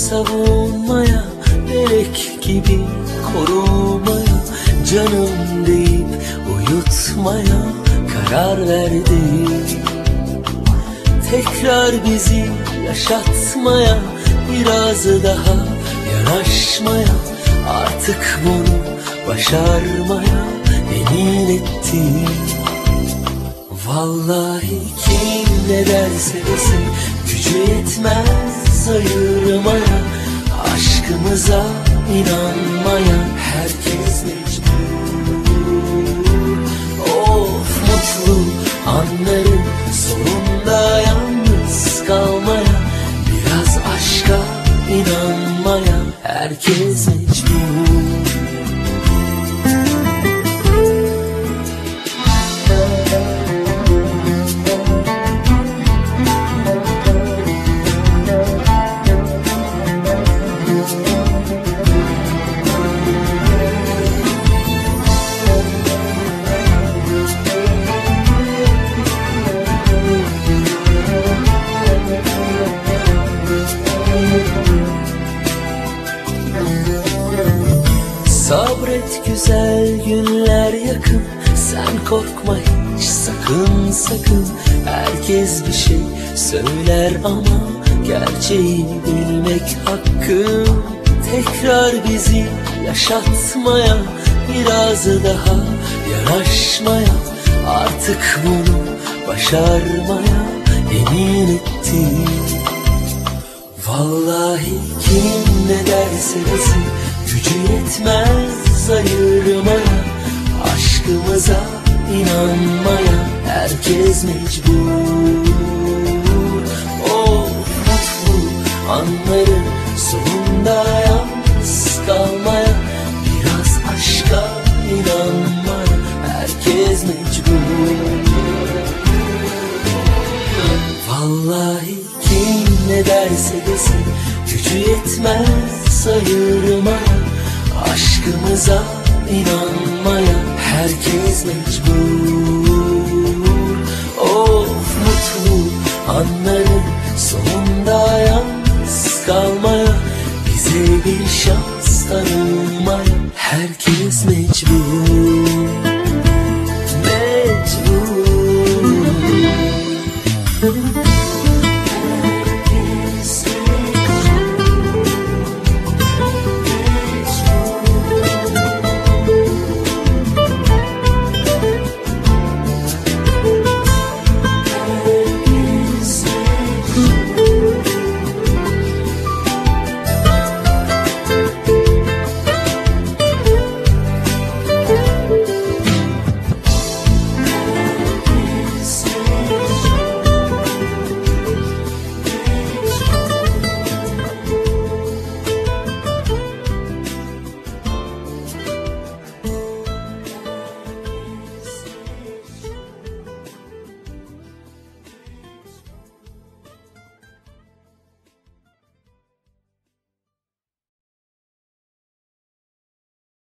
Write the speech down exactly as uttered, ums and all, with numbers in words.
savunmaya, melek gibi korumaya, canım deyip uyutmaya karar verdim. Tekrar bizi yaşatmaya, biraz daha yanaşmaya, artık bunu başarmaya yemin ettim. Vallahi kim ne derse desin gücü yetmez ayırmaya, aşkımıza inanmaya herkes mecbur. Of mutlu anların sonunda yalnız kalmaya, biraz aşka inanmaya herkes mecbur. Sabret, güzel günler yakın, sen korkma hiç sakın sakın. Herkes bir şey söyler ama gerçeği bilmek hakkım. Tekrar bizi yaşatmaya, biraz daha yanaşmaya, artık bunu başarmaya yemin ettim. Vallahi kim ne derse desin gücü yetmez ayırmaya, aşkımıza inanmaya herkes mecbur. Oh mutlu anların sonunda yalnız kalmaya, biraz aşka inanmaya herkes mecbur. Vallahi kim ne derse desin gücü yetmez ayırmaya, aşkımıza inanmaya herkes mecbur.